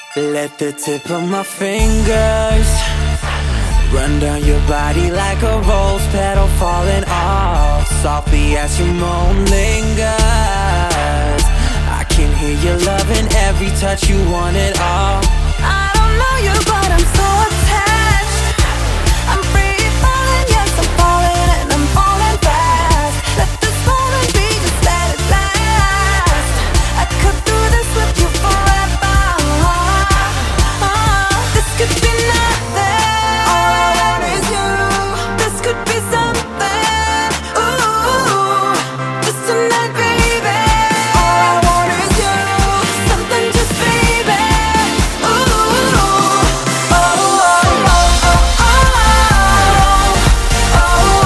Let the tip of my fingers run down your body like a rose petal falling off. Softly as your moan lingers, I can hear your love in every touch, you want it all. I don't know you, but I'm so attached. I'm free falling, yes I'm falling, and I'm falling fast. Let this moment be, just let it last. I could do this with you forever. This could be nothing. All I want is you. This could be something. Ooh, just tonight, baby. All I want is you. Something just baby. Ooh, oh, oh, oh, oh, oh, oh,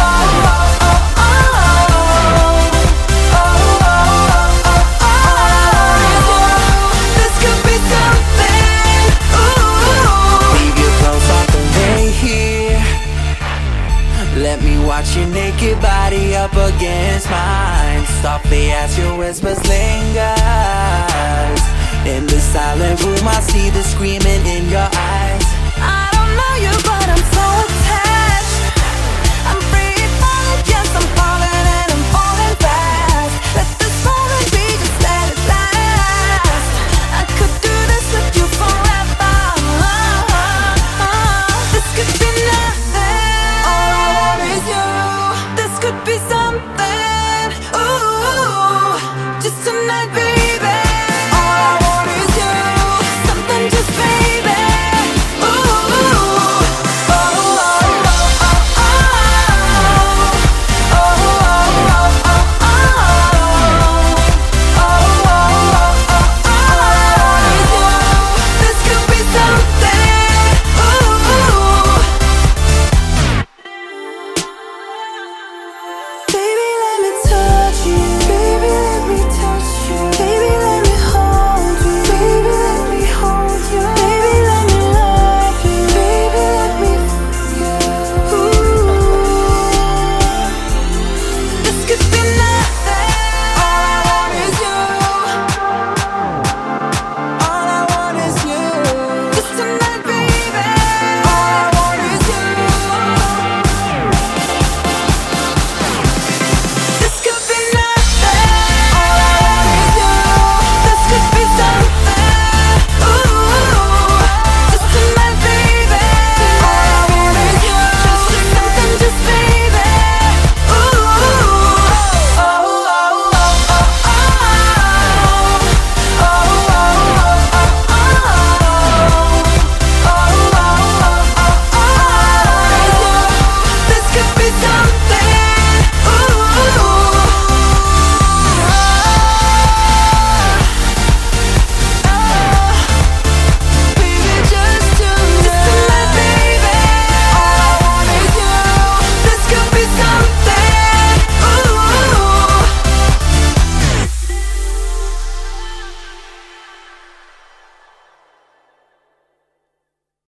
this could be something. Ooh, Leave your clothes off and lay here. Let me watch your naked body up against mine. Softly as your whispers lingers. In the silent room I see the screaming in your eyes.